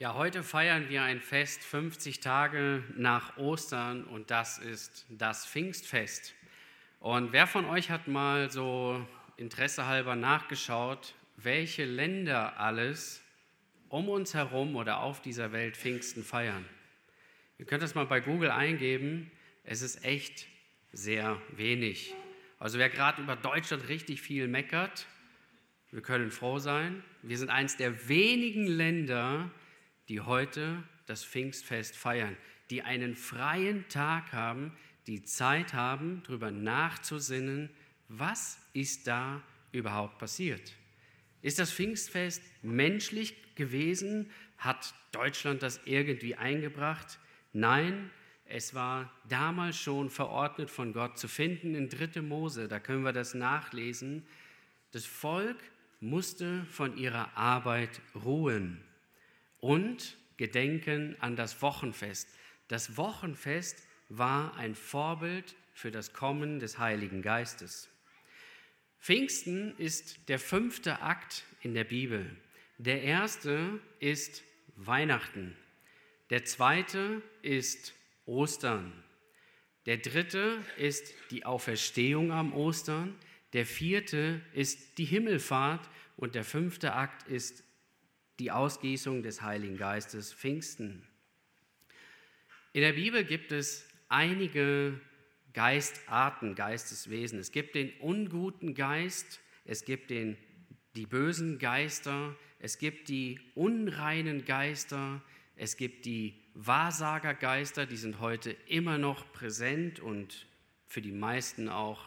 Ja, heute feiern wir ein Fest 50 Tage nach Ostern und das ist das Pfingstfest. Und wer von euch hat mal so interessehalber nachgeschaut, welche Länder alles um uns herum oder auf dieser Welt Pfingsten feiern? Ihr könnt das mal bei Google eingeben, es ist echt sehr wenig. Also wer gerade über Deutschland richtig viel meckert, wir können froh sein. Wir sind eines der wenigen Länder, die heute das Pfingstfest feiern, die einen freien Tag haben, die Zeit haben, darüber nachzusinnen, was ist da überhaupt passiert. Ist das Pfingstfest menschlich gewesen? Hat Deutschland das irgendwie eingebracht? Nein, es war damals schon verordnet von Gott zu finden in 3. Mose, da können wir das nachlesen. Das Volk musste von ihrer Arbeit ruhen und gedenken an das Wochenfest. Das Wochenfest war ein Vorbild für das Kommen des Heiligen Geistes. Pfingsten ist der 5. Akt in der Bibel. Der erste ist Weihnachten. Der zweite ist Ostern. Der dritte ist die Auferstehung am Ostern. Der vierte ist die Himmelfahrt und der 5. Akt ist die Ausgießung des Heiligen Geistes, Pfingsten. In der Bibel gibt es einige Geistarten, Geisteswesen. Es gibt den unguten Geist, es gibt die bösen Geister, es gibt die unreinen Geister, es gibt die Wahrsagergeister, die sind heute immer noch präsent und für die meisten auch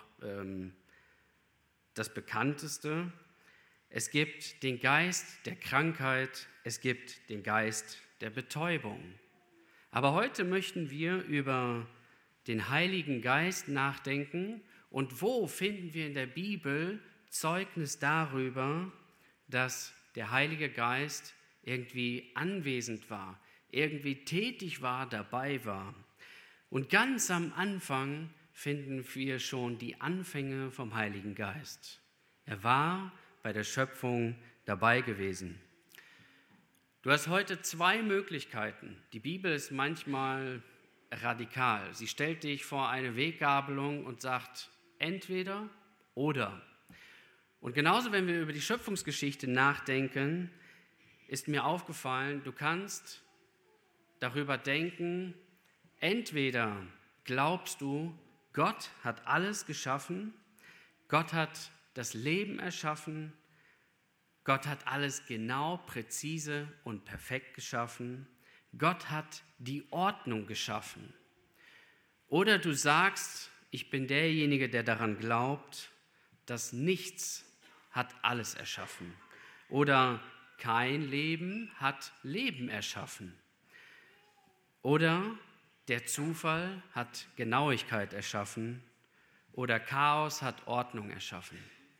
das bekannteste. Es gibt den Geist der Krankheit, es gibt den Geist der Betäubung. Aber heute möchten wir über den Heiligen Geist nachdenken und wo finden wir in der Bibel Zeugnis darüber, dass der Heilige Geist irgendwie anwesend war, irgendwie tätig war, dabei war. Und ganz am Anfang finden wir schon die Anfänge vom Heiligen Geist. Er war bei der Schöpfung dabei gewesen. Du hast heute 2 Möglichkeiten. Die Bibel ist manchmal radikal. Sie stellt dich vor eine Weggabelung und sagt entweder oder. Und genauso, wenn wir über die Schöpfungsgeschichte nachdenken, ist mir aufgefallen, du kannst darüber denken, entweder glaubst du, Gott hat alles geschaffen, Gott hat das Leben erschaffen, Gott hat alles genau, präzise und perfekt geschaffen, Gott hat die Ordnung geschaffen. Oder du sagst, ich bin derjenige, der daran glaubt, dass nichts hat alles erschaffen. Oder kein Leben hat Leben erschaffen. Oder der Zufall hat Genauigkeit erschaffen. Oder Chaos hat Ordnung erschaffen.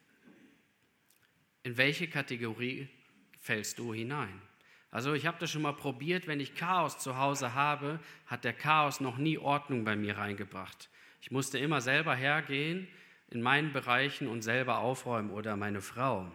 In welche Kategorie fällst du hinein? Also ich habe das schon mal probiert, wenn ich Chaos zu Hause habe, hat der Chaos noch nie Ordnung bei mir reingebracht. Ich musste immer selber hergehen in meinen Bereichen und selber aufräumen oder meine Frau.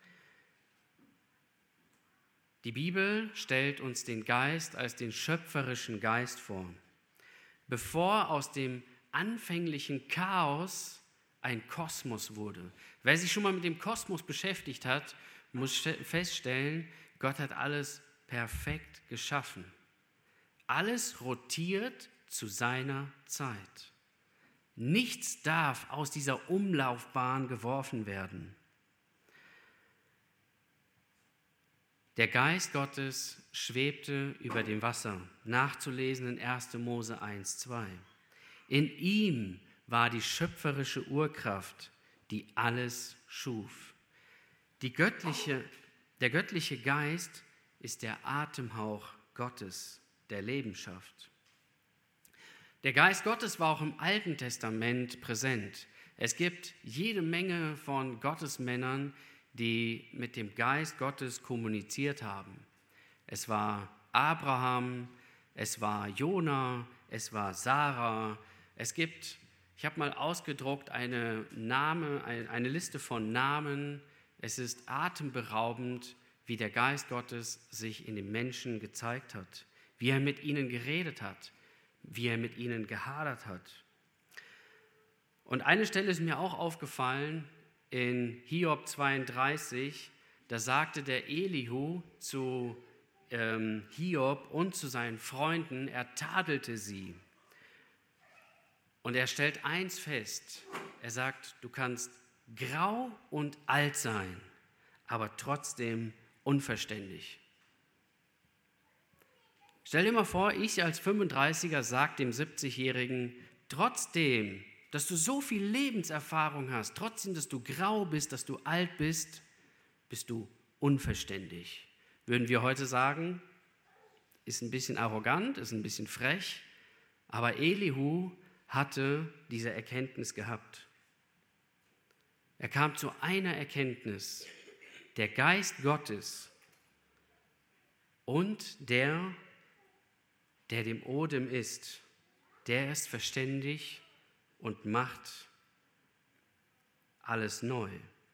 Die Bibel stellt uns den Geist als den schöpferischen Geist vor. Bevor aus dem anfänglichen Chaos ein Kosmos wurde. Wer sich schon mal mit dem Kosmos beschäftigt hat, muss feststellen, Gott hat alles perfekt geschaffen. Alles rotiert zu seiner Zeit. Nichts darf aus dieser Umlaufbahn geworfen werden. Der Geist Gottes schwebte über dem Wasser, nachzulesen in 1. Mose 1,2. In ihm war die schöpferische Urkraft, die alles schuf. Der göttliche Geist ist der Atemhauch Gottes, der Leben schafft. Der Geist Gottes war auch im Alten Testament präsent. Es gibt jede Menge von Gottesmännern, die mit dem Geist Gottes kommuniziert haben. Es war Abraham, es war Jona, es war Sarah. Ich habe mal ausgedruckt eine Liste von Namen. Es ist atemberaubend, wie der Geist Gottes sich in den Menschen gezeigt hat, wie er mit ihnen geredet hat, wie er mit ihnen gehadert hat. Und eine Stelle ist mir auch aufgefallen in Hiob 32, da sagte der Elihu zu Hiob und zu seinen Freunden, er tadelte sie. Und er stellt eins fest, er sagt, du kannst grau und alt sein, aber trotzdem unverständig. Stell dir mal vor, ich als 35er sage dem 70-Jährigen, trotzdem, dass du so viel Lebenserfahrung hast, trotzdem, dass du grau bist, dass du alt bist, bist du unverständig. Würden wir heute sagen, ist ein bisschen arrogant, ist ein bisschen frech, aber Elihu hatte diese Erkenntnis gehabt. Er kam zu einer Erkenntnis, der Geist Gottes und der dem Odem ist, der ist verständig und macht alles neu.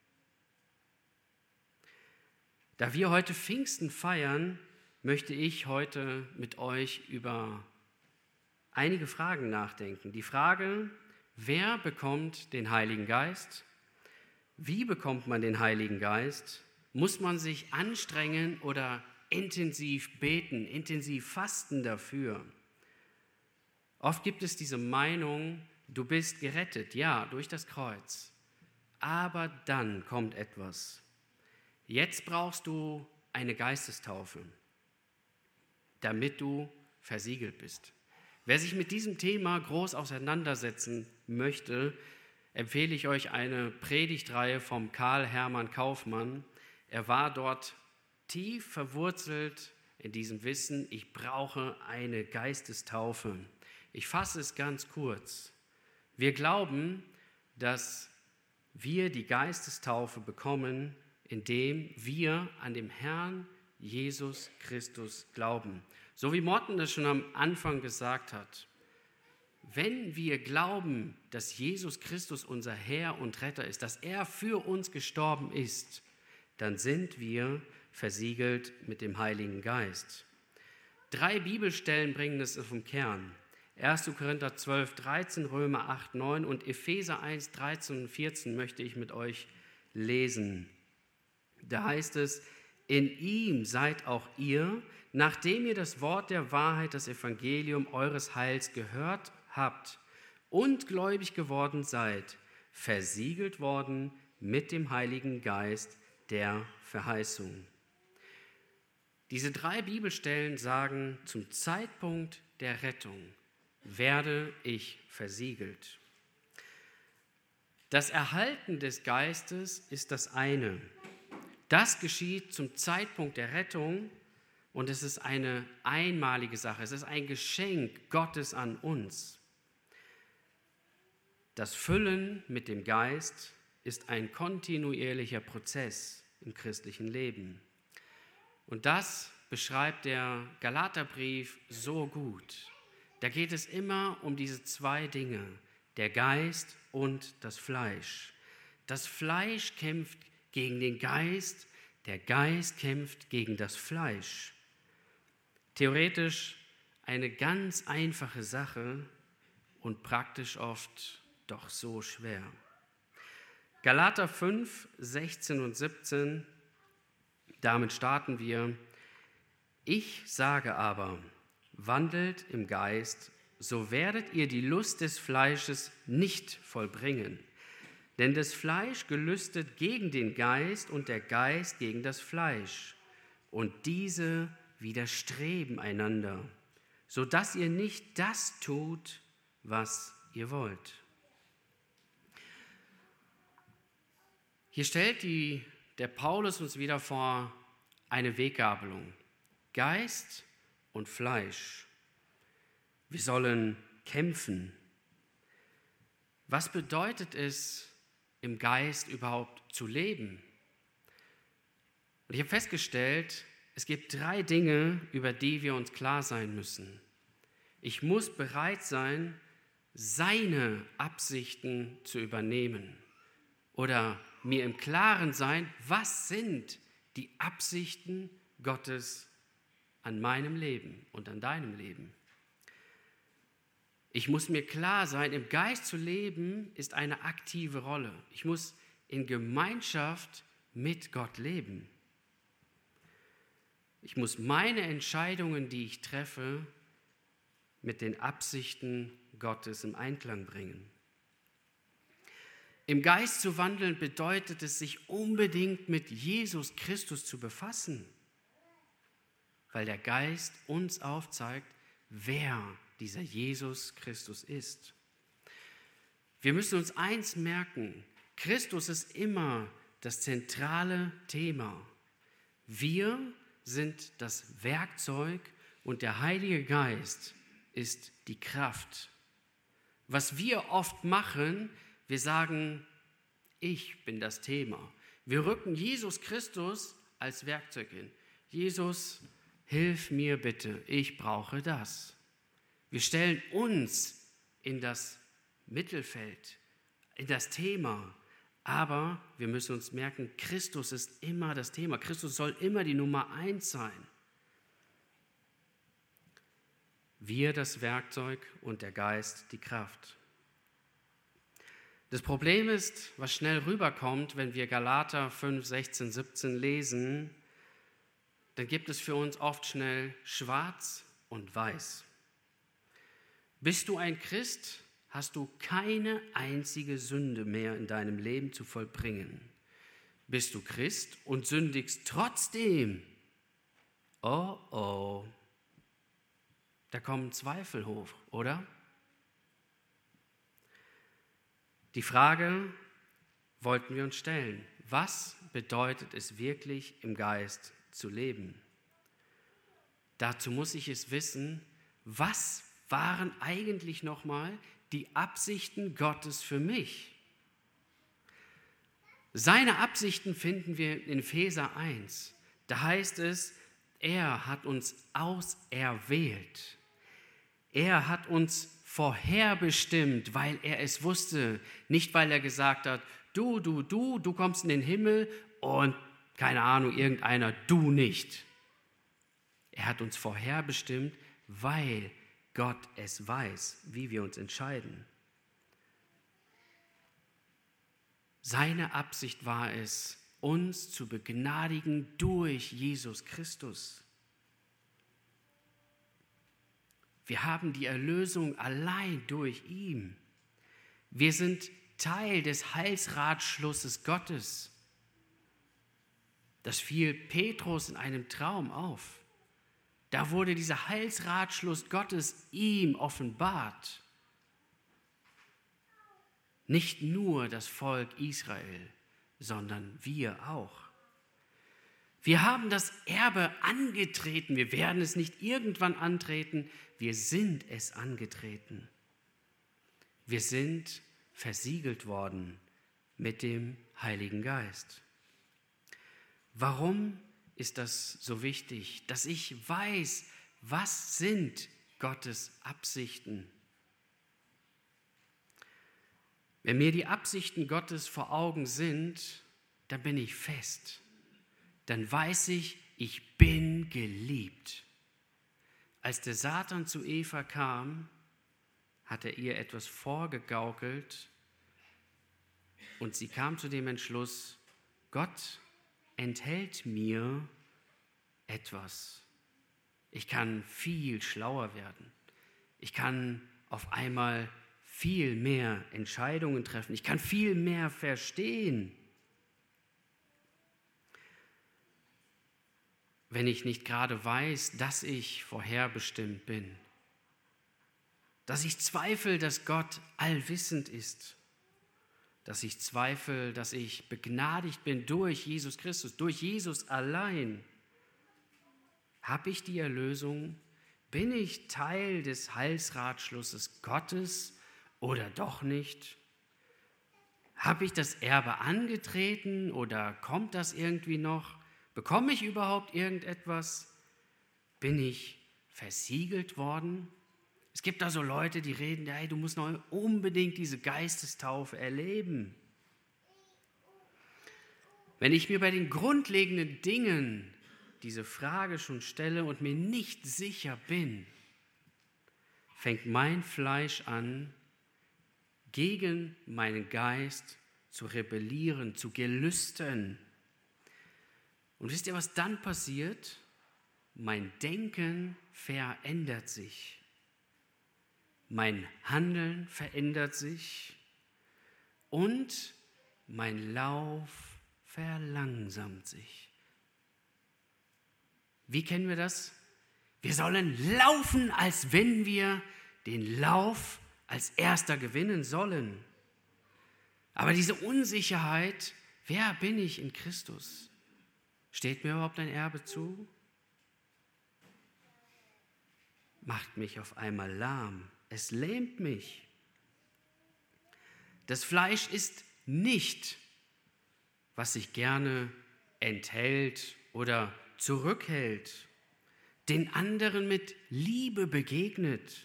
Da wir heute Pfingsten feiern, möchte ich heute mit euch über einige Fragen nachdenken. Die Frage, wer bekommt den Heiligen Geist? Wie bekommt man den Heiligen Geist? Muss man sich anstrengen oder intensiv beten, intensiv fasten dafür? Oft gibt es diese Meinung, du bist gerettet, ja, durch das Kreuz. Aber dann kommt etwas. Jetzt brauchst du eine Geistestaufe, damit du versiegelt bist. Wer sich mit diesem Thema groß auseinandersetzen möchte, empfehle ich euch eine Predigtreihe vom Karl Hermann Kaufmann. Er war dort tief verwurzelt in diesem Wissen, ich brauche eine Geistestaufe. Ich fasse es ganz kurz. Wir glauben, dass wir die Geistestaufe bekommen, indem wir an den Herrn Jesus Christus glauben. So wie Morten das schon am Anfang gesagt hat. Wenn wir glauben, dass Jesus Christus unser Herr und Retter ist, dass er für uns gestorben ist, dann sind wir versiegelt mit dem Heiligen Geist. 3 Bibelstellen bringen es vom Kern. 1. Korinther 12, 13, Römer 8, 9 und Epheser 1, 13 und 14 möchte ich mit euch lesen. Da heißt es, in ihm seid auch ihr, nachdem ihr das Wort der Wahrheit, das Evangelium eures Heils gehört habt und gläubig geworden seid, versiegelt worden mit dem Heiligen Geist der Verheißung. Diese 3 Bibelstellen sagen, zum Zeitpunkt der Rettung werde ich versiegelt. Das Erhalten des Geistes ist das eine. Das geschieht zum Zeitpunkt der Rettung und es ist eine einmalige Sache. Es ist ein Geschenk Gottes an uns. Das Füllen mit dem Geist ist ein kontinuierlicher Prozess im christlichen Leben. Und das beschreibt der Galaterbrief so gut. Da geht es immer um diese 2 Dinge, der Geist und das Fleisch. Das Fleisch kämpft gegen den Geist, der Geist kämpft gegen das Fleisch. Theoretisch eine ganz einfache Sache und praktisch oft doch so schwer. Galater 5, 16 und 17, damit starten wir. Ich sage aber, wandelt im Geist, so werdet ihr die Lust des Fleisches nicht vollbringen. Denn das Fleisch gelüstet gegen den Geist und der Geist gegen das Fleisch. Und diese widerstreben einander, sodass ihr nicht das tut, was ihr wollt. Hier stellt der Paulus uns wieder vor eine Weggabelung. Geist und Fleisch. Wir sollen kämpfen. Was bedeutet es, im Geist überhaupt zu leben? Und ich habe festgestellt, es gibt 3 Dinge, über die wir uns klar sein müssen. Ich muss bereit sein, seine Absichten zu übernehmen oder mir im Klaren sein, was sind die Absichten Gottes an meinem Leben und an deinem Leben. Ich muss mir klar sein, im Geist zu leben ist eine aktive Rolle. Ich muss in Gemeinschaft mit Gott leben. Ich muss meine Entscheidungen, die ich treffe, mit den Absichten Gottes im Einklang bringen. Im Geist zu wandeln bedeutet es, sich unbedingt mit Jesus Christus zu befassen, weil der Geist uns aufzeigt, wer dieser Jesus Christus ist. Wir müssen uns eins merken: Christus ist immer das zentrale Thema. Wir sind das Werkzeug und der Heilige Geist ist die Kraft. Was wir oft machen, wir sagen, ich bin das Thema. Wir rücken Jesus Christus als Werkzeug hin. Jesus, hilf mir bitte, ich brauche das. Wir stellen uns in das Mittelfeld, in das Thema. Aber wir müssen uns merken, Christus ist immer das Thema. Christus soll immer die Nummer 1 sein. Wir das Werkzeug und der Geist die Kraft. Das Problem ist, was schnell rüberkommt, wenn wir Galater 5, 16, 17 lesen, dann gibt es für uns oft schnell schwarz und weiß. Bist du ein Christ, hast du keine einzige Sünde mehr in deinem Leben zu vollbringen. Bist du Christ und sündigst trotzdem? Oh, oh. Da kommen Zweifel hoch, oder? Die Frage wollten wir uns stellen: Was bedeutet es wirklich, im Geist zu leben? Dazu muss ich es wissen, was waren eigentlich nochmal die Absichten Gottes für mich? Seine Absichten finden wir in Epheser 1. Da heißt es, er hat uns auserwählt. Er hat uns vorherbestimmt, weil er es wusste. Nicht, weil er gesagt hat, du kommst in den Himmel und keine Ahnung, irgendeiner, du nicht. Er hat uns vorherbestimmt, weil Gott es weiß, wie wir uns entscheiden. Seine Absicht war es, uns zu begnadigen durch Jesus Christus. Wir haben die Erlösung allein durch ihn. Wir sind Teil des Heilsratschlusses Gottes. Das fiel Petrus in einem Traum auf. Da wurde dieser Heilsratschluss Gottes ihm offenbart. Nicht nur das Volk Israel, sondern wir auch. Wir haben das Erbe angetreten. Wir werden es nicht irgendwann antreten. Wir sind es angetreten. Wir sind versiegelt worden mit dem Heiligen Geist. Warum ist das so wichtig, dass ich weiß, was sind Gottes Absichten? Wenn mir die Absichten Gottes vor Augen sind, dann bin ich fest. Dann weiß ich, ich bin geliebt. Als der Satan zu Eva kam, hat er ihr etwas vorgegaukelt und sie kam zu dem Entschluss, Gott enthält mir etwas. Ich kann viel schlauer werden. Ich kann auf einmal viel mehr Entscheidungen treffen. Ich kann viel mehr verstehen. Wenn ich nicht gerade weiß, dass ich vorherbestimmt bin. Dass ich zweifle, dass Gott allwissend ist. Dass ich zweifle, dass ich begnadigt bin durch Jesus Christus, durch Jesus allein. Habe ich die Erlösung? Bin ich Teil des Heilsratschlusses Gottes oder doch nicht? Habe ich das Erbe angetreten oder kommt das irgendwie noch? Bekomme ich überhaupt irgendetwas? Bin ich versiegelt worden? Es gibt da so Leute, die reden, hey, du musst noch unbedingt diese Geistestaufe erleben. Wenn ich mir bei den grundlegenden Dingen diese Frage schon stelle und mir nicht sicher bin, fängt mein Fleisch an, gegen meinen Geist zu rebellieren, zu gelüsten. Und wisst ihr, was dann passiert? Mein Denken verändert sich. Mein Handeln verändert sich und mein Lauf verlangsamt sich. Wie kennen wir das? Wir sollen laufen, als wenn wir den Lauf als Erster gewinnen sollen. Aber diese Unsicherheit, wer bin ich in Christus? Steht mir überhaupt ein Erbe zu? Macht mich auf einmal lahm. Es lähmt mich. Das Fleisch ist nicht, was sich gerne enthält oder zurückhält, den anderen mit Liebe begegnet.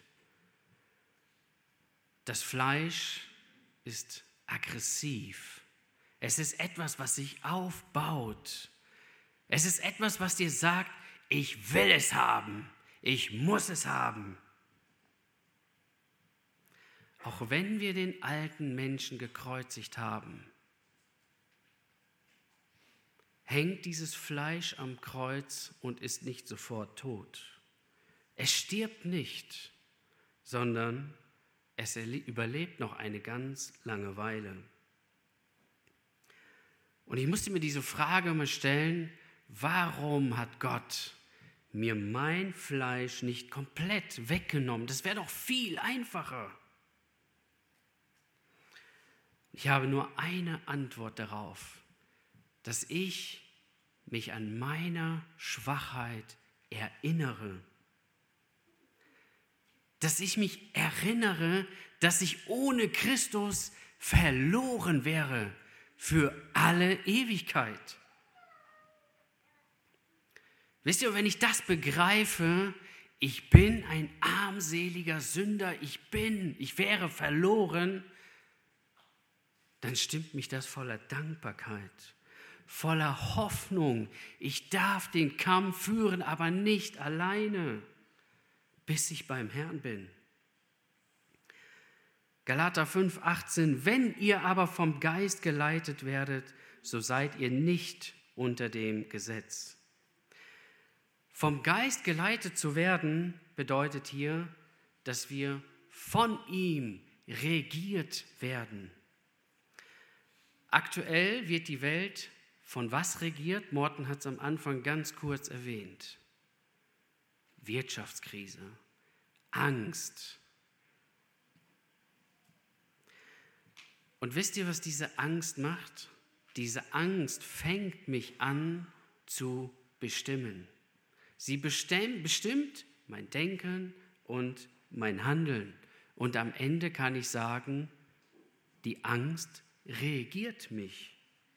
Das Fleisch ist aggressiv. Es ist etwas, was sich aufbaut. Es ist etwas, was dir sagt, ich will es haben, ich muss es haben. Auch wenn wir den alten Menschen gekreuzigt haben, hängt dieses Fleisch am Kreuz und ist nicht sofort tot. Es stirbt nicht, sondern es überlebt noch eine ganz lange Weile. Und ich musste mir diese Frage mal stellen, warum hat Gott mir mein Fleisch nicht komplett weggenommen? Das wäre doch viel einfacher. Ich habe nur eine Antwort darauf, dass ich mich an meiner Schwachheit erinnere. Dass ich mich erinnere, dass ich ohne Christus verloren wäre für alle Ewigkeit. Wisst ihr, wenn ich das begreife, ich bin ein armseliger Sünder, ich wäre verloren, dann stimmt mich das voller Dankbarkeit, voller Hoffnung. Ich darf den Kampf führen, aber nicht alleine, bis ich beim Herrn bin. Galater 5,18: Wenn ihr aber vom Geist geleitet werdet, so seid ihr nicht unter dem Gesetz. Vom Geist geleitet zu werden, bedeutet hier, dass wir von ihm regiert werden. Aktuell wird die Welt von was regiert? Morten hat es am Anfang ganz kurz erwähnt. Wirtschaftskrise, Angst. Und wisst ihr, was diese Angst macht? Diese Angst fängt mich an zu bestimmen. Sie bestimmt mein Denken und mein Handeln. Und am Ende kann ich sagen, die Angst regiert mich.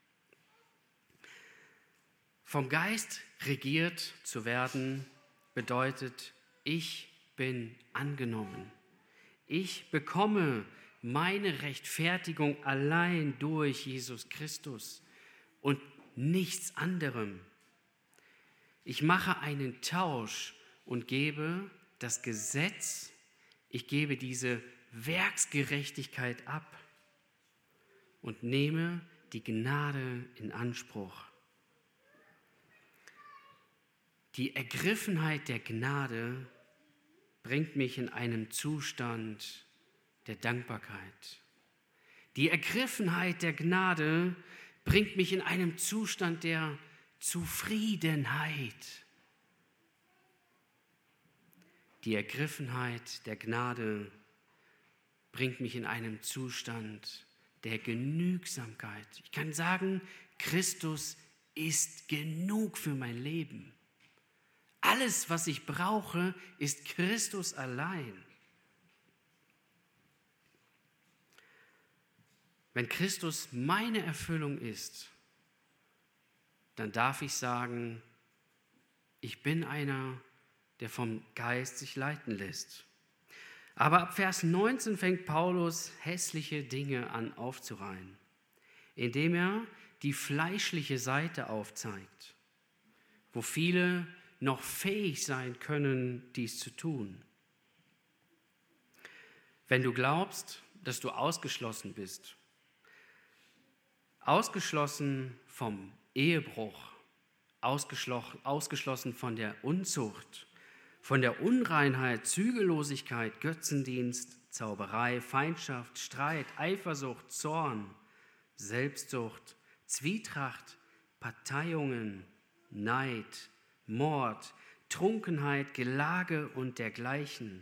Vom Geist regiert zu werden bedeutet, ich bin angenommen. Ich bekomme meine Rechtfertigung allein durch Jesus Christus und nichts anderem. Ich mache einen Tausch und gebe das Gesetz, ich gebe diese Werksgerechtigkeit ab und nehme die Gnade in Anspruch. Die Ergriffenheit der Gnade bringt mich in einen Zustand der Dankbarkeit. Die Ergriffenheit der Gnade bringt mich in einen Zustand der Zufriedenheit. Die Ergriffenheit der Gnade bringt mich in einen Zustand der Genügsamkeit. Ich kann sagen, Christus ist genug für mein Leben. Alles, was ich brauche, ist Christus allein. Wenn Christus meine Erfüllung ist, dann darf ich sagen, ich bin einer, der vom Geist sich leiten lässt. Aber ab Vers 19 fängt Paulus hässliche Dinge an aufzureihen, indem er die fleischliche Seite aufzeigt, wo viele noch fähig sein können, dies zu tun. Wenn du glaubst, dass du ausgeschlossen bist, ausgeschlossen vom Ehebruch, ausgeschlossen von der Unzucht, von der Unreinheit, Zügellosigkeit, Götzendienst, Zauberei, Feindschaft, Streit, Eifersucht, Zorn, Selbstsucht, Zwietracht, Parteiungen, Neid, Mord, Trunkenheit, Gelage und dergleichen.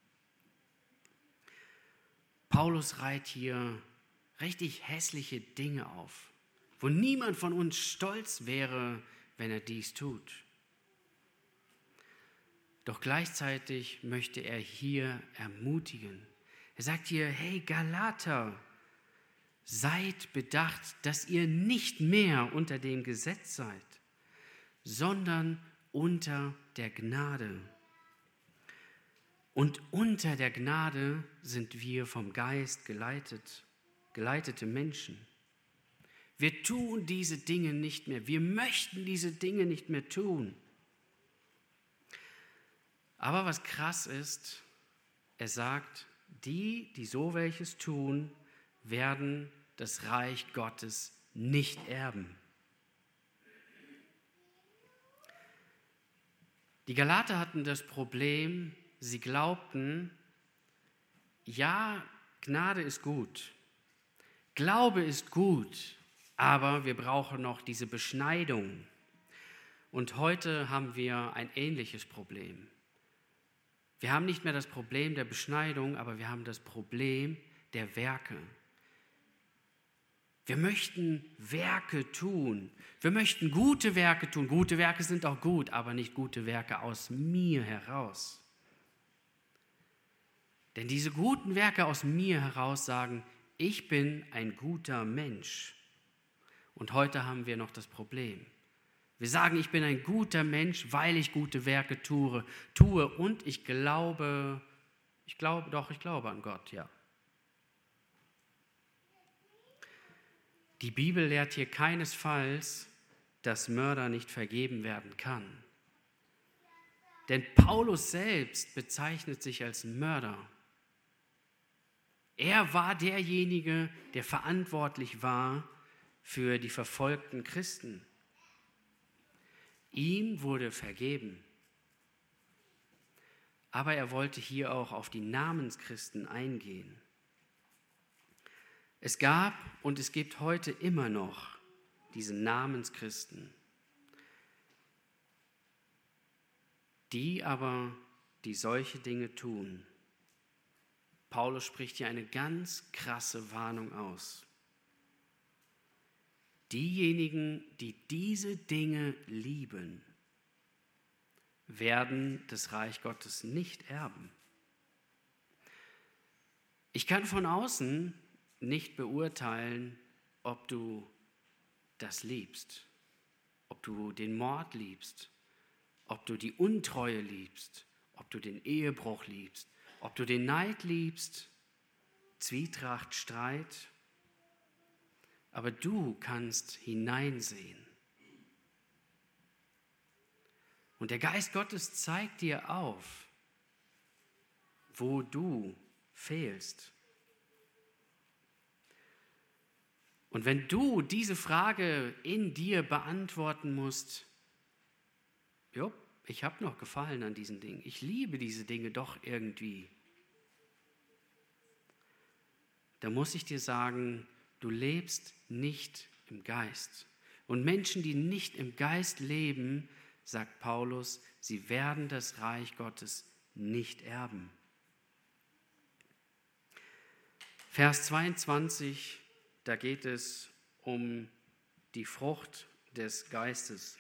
Paulus reiht hier richtig hässliche Dinge auf, wo niemand von uns stolz wäre, wenn er dies tut. Doch gleichzeitig möchte er hier ermutigen. Er sagt hier, hey Galater, seid bedacht, dass ihr nicht mehr unter dem Gesetz seid, sondern unter der Gnade. Und unter der Gnade sind wir vom Geist geleitete Menschen. Wir tun diese Dinge nicht mehr. Wir möchten diese Dinge nicht mehr tun. Aber was krass ist, er sagt, die so welches tun, werden das Reich Gottes nicht erben. Die Galater hatten das Problem, sie glaubten, ja, Gnade ist gut, Glaube ist gut, aber wir brauchen noch diese Beschneidung. Und heute haben wir ein ähnliches Problem. Wir haben nicht mehr das Problem der Beschneidung, aber wir haben das Problem der Werke. Wir möchten Werke tun. Wir möchten gute Werke tun. Gute Werke sind auch gut, aber nicht gute Werke aus mir heraus. Denn diese guten Werke aus mir heraus sagen, ich bin ein guter Mensch. Und heute haben wir noch das Problem. Wir sagen, ich bin ein guter Mensch, weil ich gute Werke tue und ich glaube an Gott, ja. Die Bibel lehrt hier keinesfalls, dass Mörder nicht vergeben werden kann. Denn Paulus selbst bezeichnet sich als Mörder. Er war derjenige, der verantwortlich war für die verfolgten Christen. Ihm wurde vergeben. Aber er wollte hier auch auf die Namenschristen eingehen. Es gab und es gibt heute immer noch diese Namenschristen, die solche Dinge tun. Paulus spricht hier eine ganz krasse Warnung aus. Diejenigen, die diese Dinge lieben, werden das Reich Gottes nicht erben. Ich kann von außen nicht beurteilen, ob du das liebst, ob du den Mord liebst, ob du die Untreue liebst, ob du den Ehebruch liebst, ob du den Neid liebst, Zwietracht, Streit. Aber du kannst hineinsehen. Und der Geist Gottes zeigt dir auf, wo du fehlst. Und wenn du diese Frage in dir beantworten musst, ich habe noch Gefallen an diesen Dingen, ich liebe diese Dinge doch irgendwie, da muss ich dir sagen, du lebst nicht im Geist. Und Menschen, die nicht im Geist leben, sagt Paulus, sie werden das Reich Gottes nicht erben. Vers 22, da geht es um die Frucht des Geistes.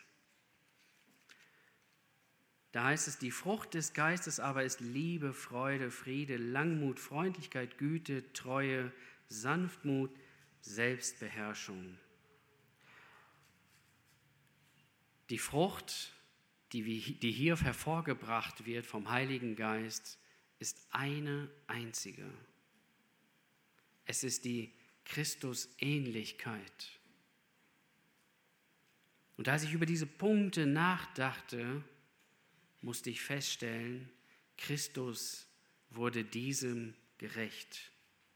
Da heißt es, die Frucht des Geistes aber ist Liebe, Freude, Friede, Langmut, Freundlichkeit, Güte, Treue, Sanftmut, Selbstbeherrschung. Die Frucht, die hier hervorgebracht wird vom Heiligen Geist, ist eine einzige. Es ist die Christusähnlichkeit. Und als ich über diese Punkte nachdachte, musste ich feststellen, Christus wurde diesem gerecht.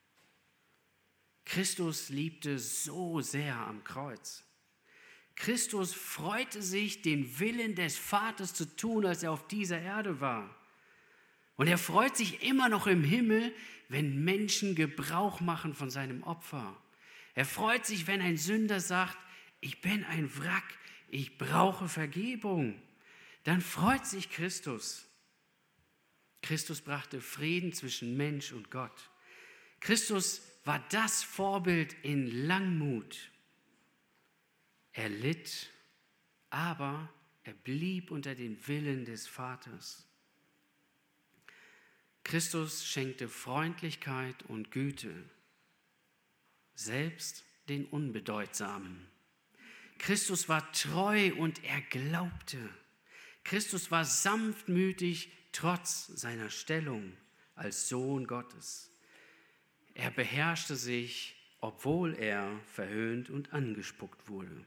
Christus liebte so sehr am Kreuz. Christus freute sich, den Willen des Vaters zu tun, als er auf dieser Erde war. Und er freut sich immer noch im Himmel, wenn Menschen Gebrauch machen von seinem Opfer. Er freut sich, wenn ein Sünder sagt, ich bin ein Wrack, ich brauche Vergebung. Dann freut sich Christus. Christus brachte Frieden zwischen Mensch und Gott. Christus war das Vorbild in Langmut. Er litt, aber er blieb unter dem Willen des Vaters. Christus schenkte Freundlichkeit und Güte, selbst den Unbedeutsamen. Christus war treu und er glaubte. Christus war sanftmütig trotz seiner Stellung als Sohn Gottes. Er beherrschte sich, obwohl er verhöhnt und angespuckt wurde.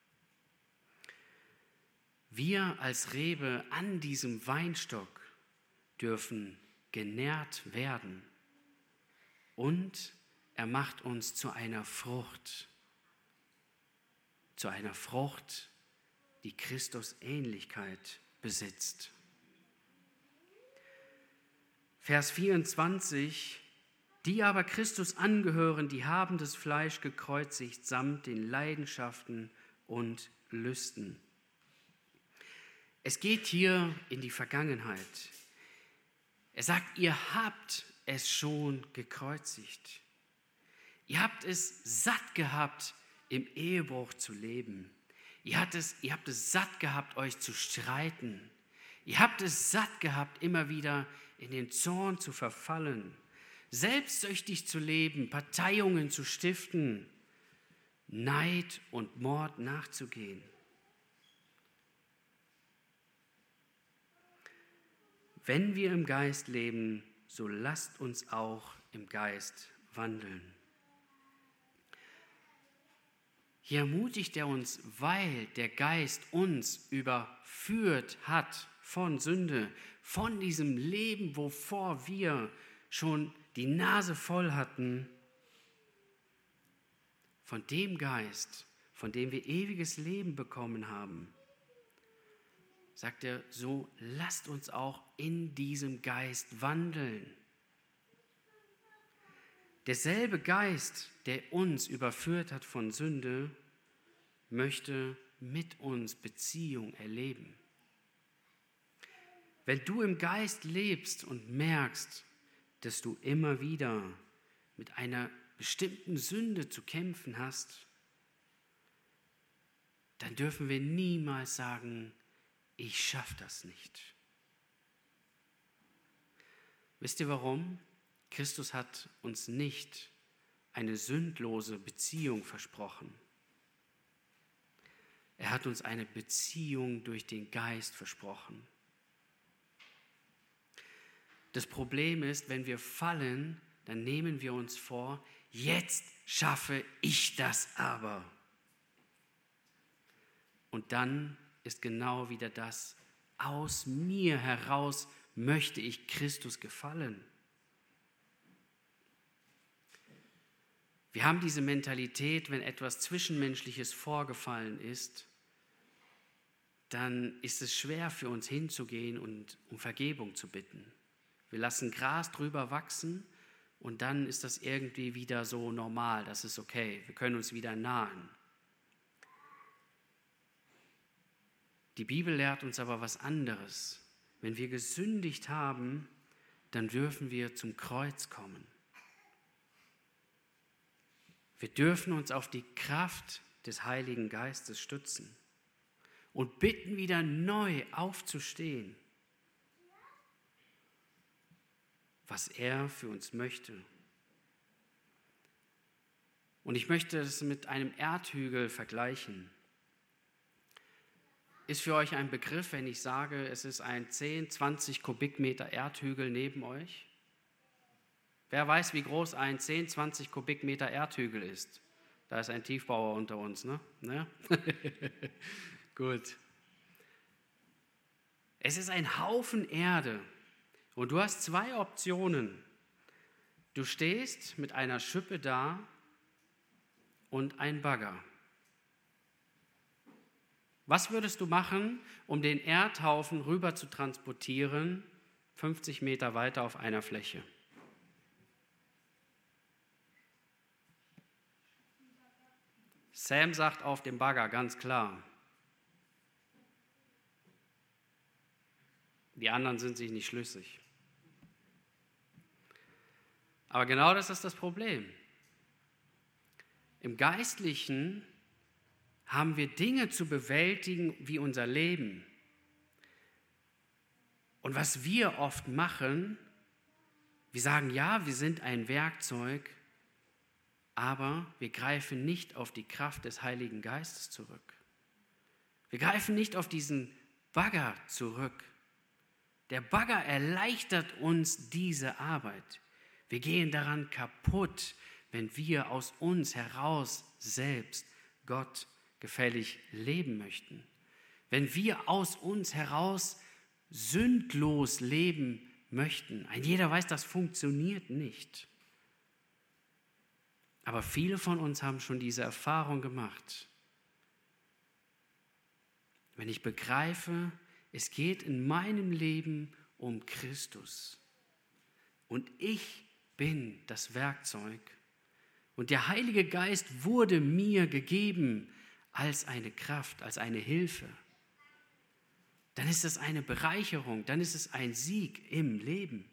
Wir als Rebe an diesem Weinstock dürfen genährt werden und er macht uns zu einer Frucht, die Christus Ähnlichkeit besitzt. Vers 24: Die aber Christus angehören, die haben das Fleisch gekreuzigt samt den Leidenschaften und Lüsten. Es geht hier in die Vergangenheit. Er sagt, ihr habt es schon gekreuzigt. Ihr habt es satt gehabt, im Ehebruch zu leben. Ihr habt es satt gehabt, euch zu streiten. Ihr habt es satt gehabt, immer wieder in den Zorn zu verfallen, selbstsüchtig zu leben, Parteiungen zu stiften, Neid und Mord nachzugehen. Wenn wir im Geist leben, so lasst uns auch im Geist wandeln. Hier ermutigt er uns, weil der Geist uns überführt hat von Sünde, von diesem Leben, wovor wir schon die Nase voll hatten, von dem Geist, von dem wir ewiges Leben bekommen haben, sagt er, so lasst uns auch in diesem Geist wandeln. Derselbe Geist, der uns überführt hat von Sünde, möchte mit uns Beziehung erleben. Wenn du im Geist lebst und merkst, dass du immer wieder mit einer bestimmten Sünde zu kämpfen hast, dann dürfen wir niemals sagen, ich schaffe das nicht. Wisst ihr warum? Christus hat uns nicht eine sündlose Beziehung versprochen. Er hat uns eine Beziehung durch den Geist versprochen. Das Problem ist, wenn wir fallen, dann nehmen wir uns vor, jetzt schaffe ich das aber. Und dann ist genau wieder das, aus mir heraus möchte ich Christus gefallen. Wir haben diese Mentalität, wenn etwas Zwischenmenschliches vorgefallen ist, dann ist es schwer für uns hinzugehen und um Vergebung zu bitten. Wir lassen Gras drüber wachsen und dann ist das irgendwie wieder so normal, das ist okay, wir können uns wieder nahen. Die Bibel lehrt uns aber was anderes. Wenn wir gesündigt haben, dann dürfen wir zum Kreuz kommen. Wir dürfen uns auf die Kraft des Heiligen Geistes stützen und bitten, wieder neu aufzustehen, was er für uns möchte. Und ich möchte es mit einem Erdhügel vergleichen. Ist für euch ein Begriff, wenn ich sage, es ist ein 10, 20 Kubikmeter Erdhügel neben euch? Wer weiß, wie groß ein 10, 20 Kubikmeter Erdhügel ist? Da ist ein Tiefbauer unter uns, ne? Gut. Es ist ein Haufen Erde und du hast zwei Optionen. Du stehst mit einer Schippe da und ein Bagger. Was würdest du machen, um den Erdhaufen rüber zu transportieren, 50 Meter weiter auf einer Fläche? Sam sagt auf dem Bagger, ganz klar. Die anderen sind sich nicht schlüssig. Aber genau das ist das Problem. Im Geistlichen haben wir Dinge zu bewältigen wie unser Leben. Und was wir oft machen, wir sagen, ja, wir sind ein Werkzeug, aber wir greifen nicht auf die Kraft des Heiligen Geistes zurück. Wir greifen nicht auf diesen Bagger zurück. Der Bagger erleichtert uns diese Arbeit. Wir gehen daran kaputt, wenn wir aus uns heraus selbst Gott gefällig leben möchten. Wenn wir aus uns heraus sündlos leben möchten. Ein jeder weiß, das funktioniert nicht. Aber viele von uns haben schon diese Erfahrung gemacht. Wenn ich begreife, es geht in meinem Leben um Christus und ich bin das Werkzeug und der Heilige Geist wurde mir gegeben als eine Kraft, als eine Hilfe, dann ist es eine Bereicherung, dann ist es ein Sieg im Leben.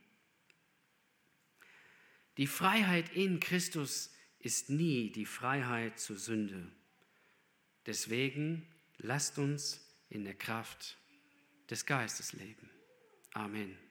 Die Freiheit in Christus ist nie die Freiheit zur Sünde. Deswegen lasst uns in der Kraft des Geistes leben. Amen.